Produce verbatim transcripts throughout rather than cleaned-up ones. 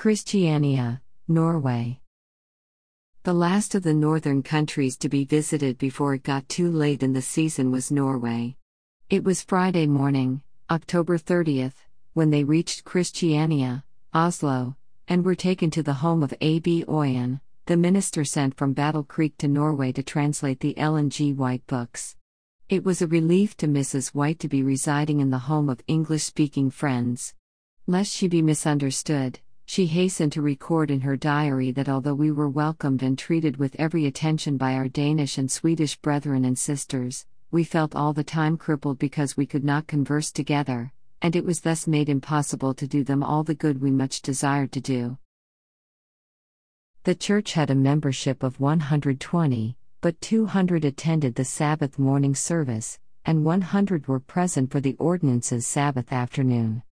Christiania, Norway. The last of the northern countries to be visited before it got too late in the season was Norway. It was Friday morning, October thirtieth, when they reached Christiania, Oslo, and were taken to the home of A B Oyen, the minister sent from Battle Creek to Norway to translate the Ellen G. White books. It was a relief to Missus White to be residing in the home of English-speaking friends. Lest she be misunderstood, she hastened to record in her diary that although we were welcomed and treated with every attention by our Danish and Swedish brethren and sisters, we felt all the time crippled because we could not converse together, and it was thus made impossible to do them all the good we much desired to do. The church had a membership of one hundred twenty, but two hundred attended the Sabbath morning service, and one hundred were present for the ordinances Sabbath afternoon.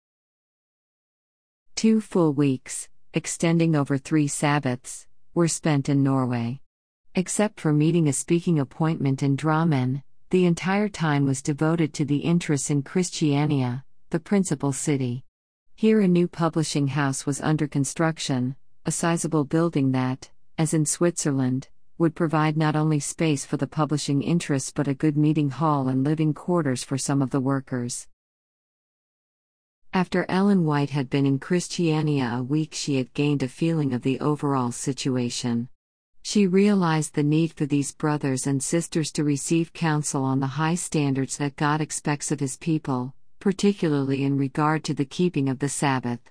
Two full weeks, extending over three Sabbaths, were spent in Norway. Except for meeting a speaking appointment in Drammen, the entire time was devoted to the interests in Christiania, the principal city. Here a new publishing house was under construction, a sizable building that, as in Switzerland, would provide not only space for the publishing interests but a good meeting hall and living quarters for some of the workers. After Ellen White had been in Christiania a week, she had gained a feeling of the overall situation. She realized the need for these brothers and sisters to receive counsel on the high standards that God expects of His people, particularly in regard to the keeping of the Sabbath.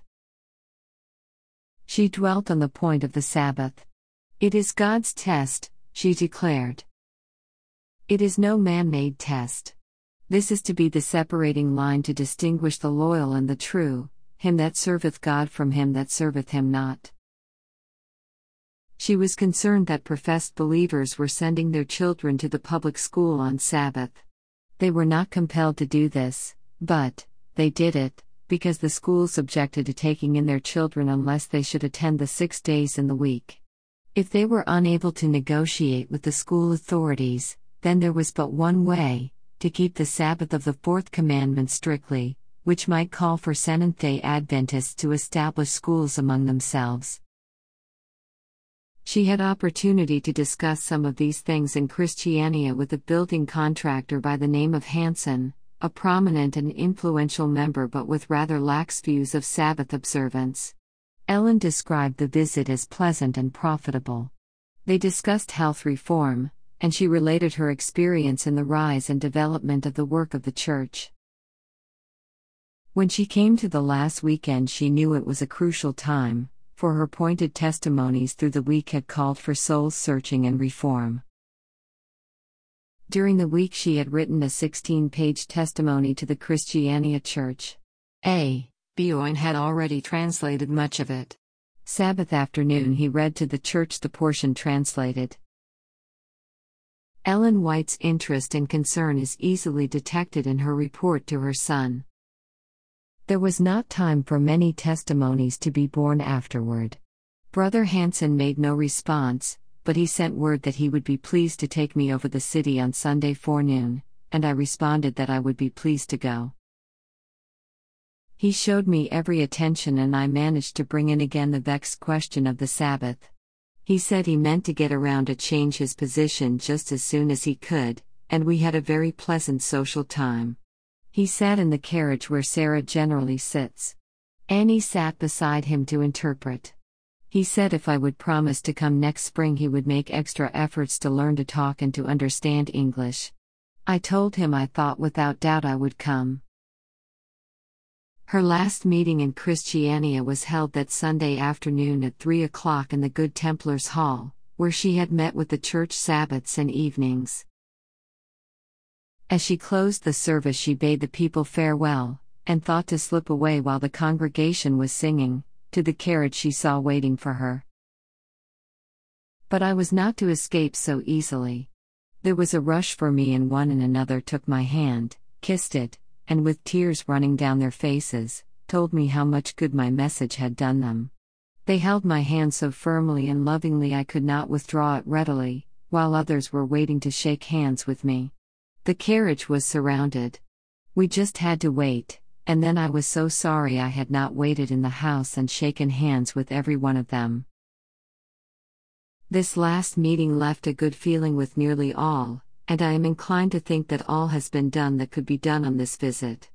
She dwelt on the point of the Sabbath. It is God's test, she declared. It is no man-made test. This is to be the separating line to distinguish the loyal and the true, him that serveth God from him that serveth him not. She was concerned that professed believers were sending their children to the public school on Sabbath. They were not compelled to do this, but they did it, because the schools objected to taking in their children unless they should attend the six days in the week. If they were unable to negotiate with the school authorities, then there was but one way: to keep the Sabbath of the fourth commandment strictly, which might call for Seventh-day Adventists to establish schools among themselves. She had opportunity to discuss some of these things in Christiania with a building contractor by the name of Hansen, a prominent and influential member but with rather lax views of Sabbath observance. Ellen described the visit as pleasant and profitable. They discussed health reform, and she related her experience in the rise and development of the work of the church. When she came to the last weekend, she knew it was a crucial time, for her pointed testimonies through the week had called for soul searching and reform. During the week she had written a sixteen-page testimony to the Christiania Church. A. B. Oyen had already translated much of it. Sabbath afternoon he read to the church the portion translated. Ellen White's interest and concern is easily detected in her report to her son. There was not time for many testimonies to be borne afterward. Brother Hansen made no response, but he sent word that he would be pleased to take me over the city on Sunday forenoon, and I responded that I would be pleased to go. He showed me every attention and I managed to bring in again the vexed question of the Sabbath. He said he meant to get around to change his position just as soon as he could, and we had a very pleasant social time. He sat in the carriage where Sarah generally sits. Annie sat beside him to interpret. He said if I would promise to come next spring he would make extra efforts to learn to talk and to understand English. I told him I thought without doubt I would come. Her last meeting in Christiania was held that Sunday afternoon at three o'clock in the Good Templars Hall, where she had met with the church Sabbaths and evenings. As she closed the service she bade the people farewell, and thought to slip away while the congregation was singing, to the carriage she saw waiting for her. But I was not to escape so easily. There was a rush for me and one and another took my hand, kissed it, and with tears running down their faces, told me how much good my message had done them. They held my hand so firmly and lovingly I could not withdraw it readily, while others were waiting to shake hands with me. The carriage was surrounded. We just had to wait, and then I was so sorry I had not waited in the house and shaken hands with every one of them. This last meeting left a good feeling with nearly all, and I am inclined to think that all has been done that could be done on this visit.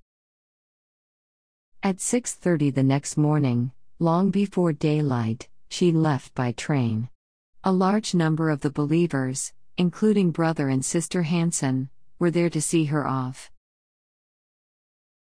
At six thirty the next morning, long before daylight, she left by train. A large number of the believers, including Brother and Sister Hansen, were there to see her off.